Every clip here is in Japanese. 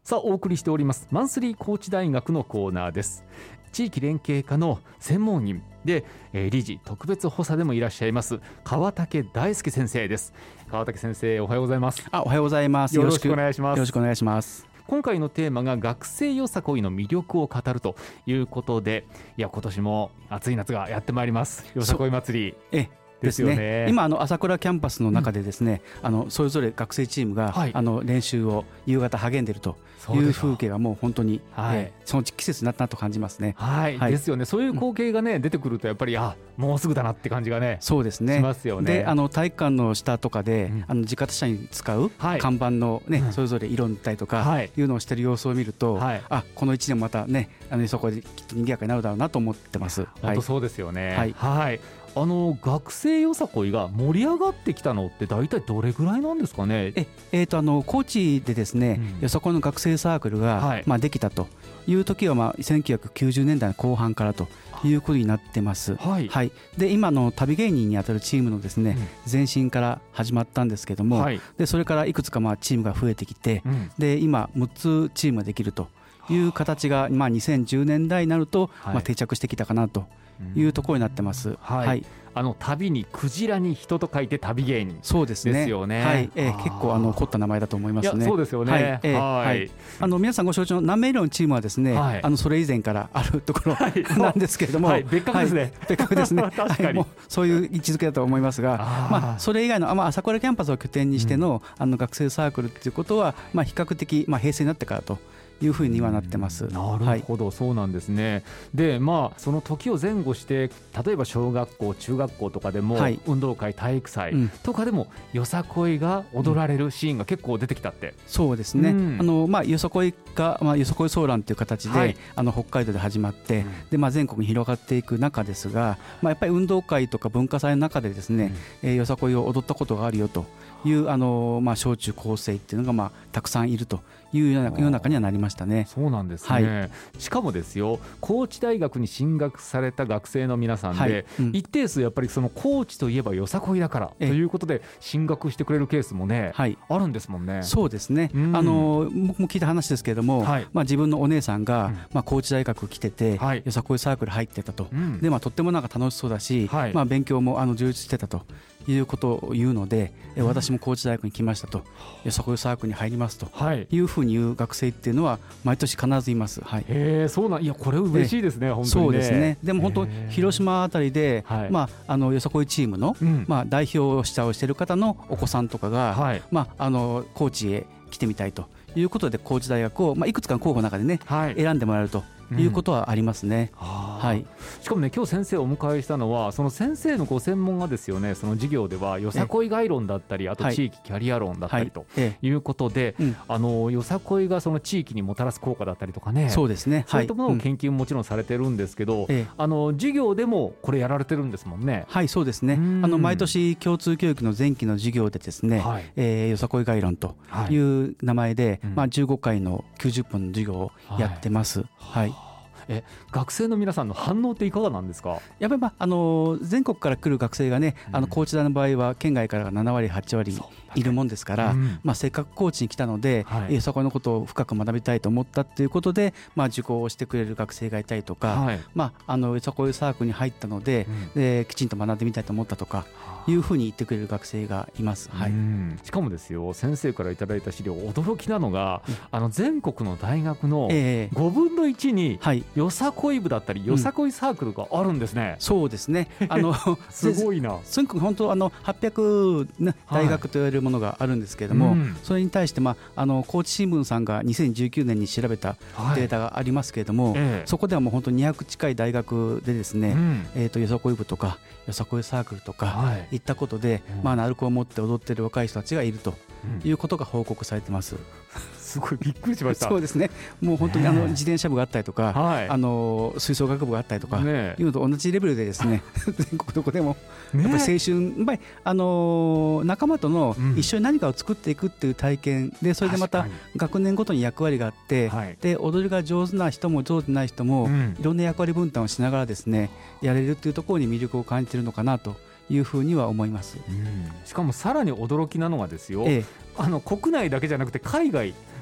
さあお送りしておりますマンスリー高知大学のコーナーです。地域連携課の専門員で、理事特別補佐でもいらっしゃいます川竹大輔先生です。川竹先生、おはようございます。 おはようございます。 よろしくお願いします。 よろしくお願いします。 今回のテーマが学生よさこいの魅力を語るということで、今年も暑い夏がやってまいります。よさこい祭りですよね。 今朝倉キャンパスの中でですね、それぞれ学生チームが、練習を夕方励んでいるという風景がもう本当に、その季節になったなと感じますね。 ですよね。そういう光景がね、出てくるとやっぱりもうすぐだなって感じがね、 そうですね、 しますよね。 で体育館の下とかで、地方車に使う看板のね、それぞれ色塗ったりとか、いうのをしている様子を見ると、この1年またねそこできっと賑やかになるだろうなと思ってます。 本当そうですよね。学生よさこいが盛り上がってきたのって大体どれぐらいなんですかね。 高知でですね、よさこいの学生サークルが、できたという時は、1990年代の後半からということになってます。で今の旅芸人にあたるチームのですね、前身から始まったんですけども、でそれからいくつかチームが増えてきて、で今6つチームができるという形が、2010年代になると、定着してきたかなというところになってます。 旅にクジラに人と書いて旅芸人ですよね。 結構凝った名前だと思いますね。 そうですよね。 皆さんご承知の南米寮のチームはですね、それ以前からあるところなんですけれども、 別格ですね。 別格ですね。もうそういう位置づけだと思いますが、それ以外の朝倉キャンパスを拠点にしての学生サークルということは、比較的平成になってからというふうにはなってます。 なるほど、そうなんですね。でその時を前後して例えば小学校中学校とかでも、運動会体育祭とかでもよさこいが踊られるシーンが結構出てきたって。 そうですね、よさこいが、よさこいソーランという形で、北海道で始まって、で全国に広がっていく中ですが、やっぱり運動会とか文化祭の中でですね、よさこいを踊ったことがあるよという小中高生っていうのがたくさんいるという世の中にはなりましたね。 そうなんですね。しかもですよ、高知大学に進学された学生の皆さんで、一定数やっぱりその高知といえばよさこいだからということで進学してくれるケースもね、あるんですもんね。 そうですね、僕も聞いた話ですけれども、自分のお姉さんが、高知大学来てて、よさこいサークル入ってたと、でとっても楽しそうだし、勉強も充実してたということを言うので、私も高知大学に来ましたと、よさこいサークルに入りますというふうに言う学生っていうのは毎年必ずいます。 そうなん、これ嬉しいですね。本当にね。 そうですね。でも本当広島あたりで、よさこいチームの、代表者をしている方のお子さんとかが、高知へ来てみたいということで高知大学を、いくつかの候補の中でね、選んでもらえるということはありますね。 しかもね、今日先生をお迎えしたのはその先生のご専門がですよね、その授業ではよさこい概論だったり、あと地域キャリア論だったりということで、よさこいがその地域にもたらす効果だったりとかね、そうですね、そういったものを研究ももちろんされてるんですけど、授業でもこれやられてるんですもんね。 そうですね。毎年共通教育の前期の授業でですね、よさこい概論という名前で、15回の90分の授業をやってます。 学生の皆さんの反応っていかがなんですか。 やっぱり全国から来る学生がね、高知大の場合は県外からが7割8割いるもんですから、せっかく高知に来たので、よさこいのことを深く学びたいと思ったということで、受講をしてくれる学生がいたりとか、よさこいサークルに入ったので、きちんと学んでみたいと思ったとかいうふうに言ってくれる学生がいます。 しかもですよ、先生からいただいた資料驚きなのが、全国の大学の5分の1によさこい部だったりよさこいサークルがあるんですね。 そうですね。 すごいな。 全国本当800、大学と言われるものがあるんですけれども、それに対して高知新聞さんが2019年に調べたデータがありますけれども、そこではもう本当に200近い大学でですね、よさこい部とかよさこいサークルとかいったことで、鳴子を持って踊っている若い人たちがいるということが報告されてます。 すごいびっくりしました。 そうですね。もう本当に自転車部があったりとか、吹奏楽部があったりとかいうのと同じレベルでですね、全国どこでもやっぱり青春、やっぱり仲間との一緒に何かを作っていくっていう体験で、それでまた学年ごとに役割があって、で踊りが上手な人も上手ない人もいろんな役割分担をしながらですね、やれるっていうところに魅力を感じているのかなというふうには思います。 しかもさらに驚きなのがですよ、国内だけじゃなくて海外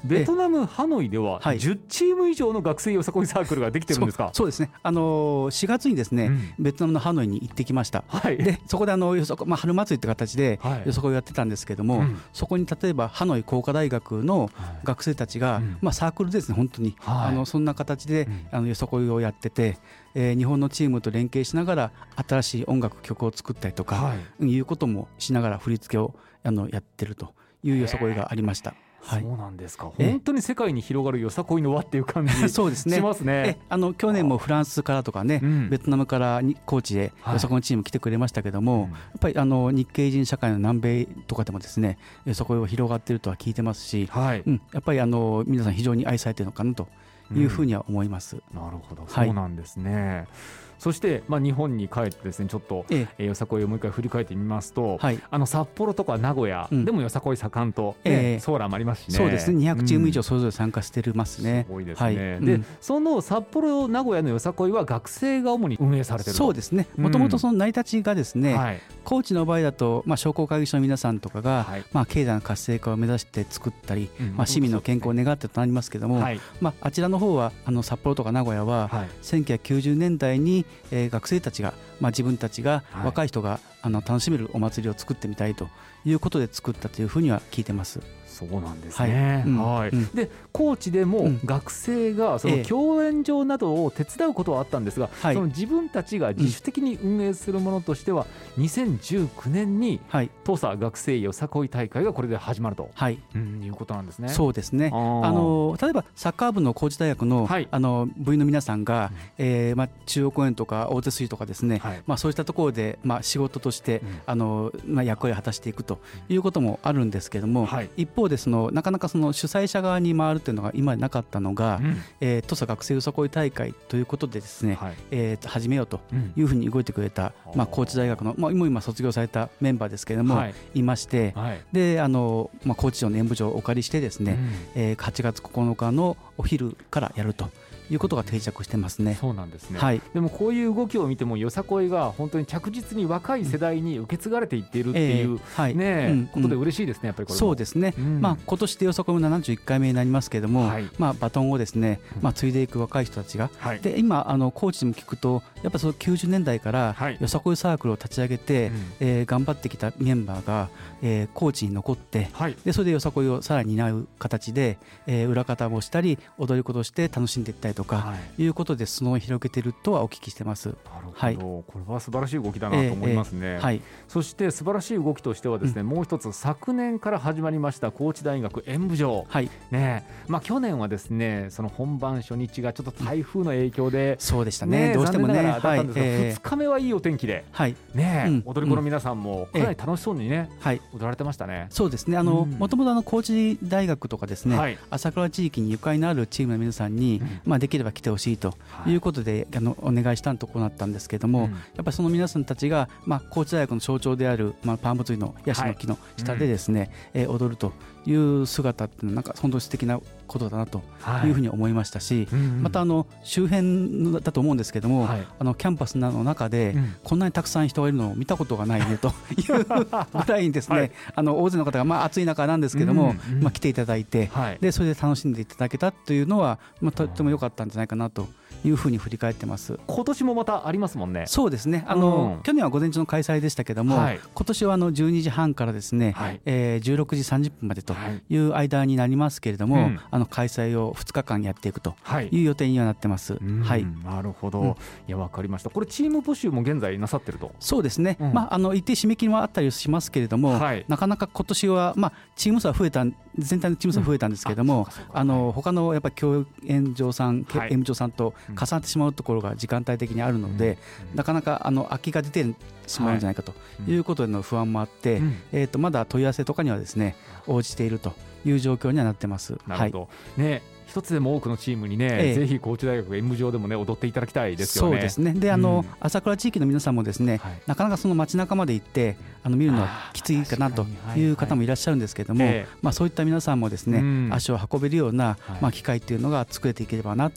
ベトナムハノイでは10チーム以上の学生よさこいサークルができてるんですか？ そうですね、4月にですね、ベトナムのハノイに行ってきました、でそこでよさこい、春祭りって形でよさこいをやってたんですけども、そこに例えばハノイ工科大学の学生たちが、サークルですね、本当に、そんな形でよさこいをやってて、日本のチームと連携しながら新しい音楽曲を作ったりとか、いうこともしながら振り付けをやってるというよさこいがありました。 そうなんですか。本当に世界に広がるよさこいの輪っていう感じそうですね、 しますね。 去年もフランスからとかね、ベトナムから高知へよさこいのチーム来てくれましたけども、やっぱり日系人社会の南米とかでもですね、よさこいは広がっているとは聞いてますし、やっぱり皆さん非常に愛されているのかなというふうには思います。 なるほど、そうなんですね。そして、日本に帰ってですね、ちょっと、よさこいをもう一回振り返ってみますと、札幌とか名古屋でもよさこい盛んと、ソーランもありますしね。 そうですね、200チーム以上それぞれ参加してますね。 すごいですね。で、その札幌名古屋のよさこいは学生が主に運営されていると。 そうですね、もともとその成り立ちがですね、高知の場合だと、商工会議所の皆さんとかが、経済の活性化を目指して作ったり、市民の健康を願ってとなりますけども、あちらの方は札幌とか名古屋は、1990年代に学生たちが、自分たちが、若い人が楽しめるお祭りを作ってみたいということで作ったというふうには聞いてます。 そうなんですね。で、高知でも学生がその教演場などを手伝うことはあったんですが、その自分たちが自主的に運営するものとしては、2019年に土佐学生よさこい大会がこれで始まると、いうことなんですね。 そうですね。例えばサッカー部の高知大学の部員の皆さんが、中央公園とか大手水とかですね、そうしたところで仕事として役割を果たしていくということもあるんですけども、一方でなかなか主催者側に回るというのが今なかったのが、土佐学生よさこい大会ということでですね、始めようというふうに動いてくれた、高知大学の、今卒業されたメンバーですけれども、いまして、で高知城の演舞場をお借りしてですね、8月9日のお昼からやるということが定着してますね。 そうなんですね。でもこういう動きを見てもよさこいが本当に着実に若い世代に受け継がれていっているっていうことで嬉しいですね。やっぱりこれもそうですね。今年でよさこいも71回目になりますけれども、バトンをですね、継いでいく若い人たちが、で今高知でも聞くと、やっぱりその90年代からよさこいサークルを立ち上げて、頑張ってきたメンバーが、高知に残って、でそれでよさこいをさらに担う形で、裏方もしたり踊り子として楽しんでいったりとか、いうことで裾野を広げているとはお聞きしてます。 なるほど、これは素晴らしい動きだなと思いますね。そして素晴らしい動きとしてはですね、もう一つ昨年から始まりました高知大学演舞場、去年はですね、その本番初日がちょっと台風の影響で、 そうでしたね、どうしてもね、 だったんですが、2日目はいいお天気で、踊り子の皆さんもかなり楽しそうにね、踊られてましたね。 そうですね、もともと高知大学とかですね、朝倉地域にゆかりのあるチームの皆さんに、できれば来てほしいということで、お願いしたところだったんですけれども、やっぱりその皆さんたちが、高知大学の象徴である、パームツリーのヤシの木の下でですね、踊るという姿っていうのは、なんか本当に素敵なことだなというふうに思いましたし、また周辺だと思うんですけども、キャンパスの中でこんなにたくさん人がいるのを見たことがないねというぐらいにですね、大勢の方が、暑い中なんですけども、来ていただいて、でそれで楽しんでいただけたというのは、とっても良かったんじゃないかなというふうに振り返ってます。 今年もまたありますもんね。 そうですね、去年は午前中の開催でしたけども、今年は12時半からですね、16時30分までという間になりますけれども、開催を2日間やっていくという予定にはなってます。 なるほど、いや、分かりました。これチーム募集も現在なさってると。 そうですね、一定締め切りもあったりしますけれども、なかなか今年は、チーム数は増えた、全体のチーム数は増えたんですけれども、他のやっぱり教演場さん、演舞場さんと重なってしまうところが時間帯的にあるので、なかなか空きが出てしまうんじゃないかということでの不安もあって、まだ問い合わせとかにはですね、応じているという状況にはなってます。 なるほど、一つでも多くのチームにね、ぜひ高知大学演舞場でもね、踊っていただきたいですよね。 そうですね。で、朝倉地域の皆さんもですね、なかなかその街中まで行って見るのはきついかなという方もいらっしゃるんですけれども、そういった皆さんもですね、足を運べるような機会っていうのが作れていければなと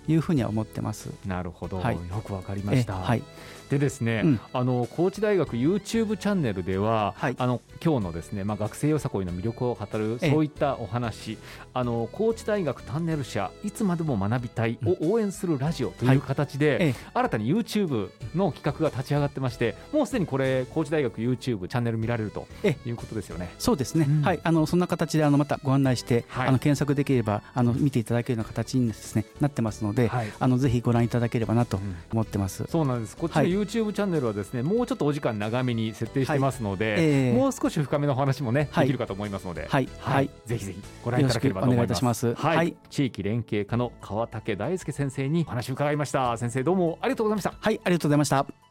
いうふうには思ってます。 なるほど、よくわかりました。でですね、高知大学 YouTube チャンネルでは、今日のですね、学生よさこいの魅力を語るそういったお話、高知大学タンネル社いつまでも学びたいを応援するラジオという形で、新たに YouTube の企画が立ち上がってまして、もうすでにこれ高知大学 YouTube チャンネル見られるということですよね。 そうですね、そんな形でまたご案内して、検索できれば見ていただけるような形にですねなってますので、ぜひご覧いただければなと思ってます。 そうなんです。こっちの YouTube チャンネルはですね、もうちょっとお時間長めに設定してますので、もう少し深めの話もねできるかと思いますので、ぜひぜひご覧いただければと思います。 よろしくお願いいたします。 地域連携課の川竹大輔先生にお話を伺いました。先生どうもありがとうございました。 ありがとうございました。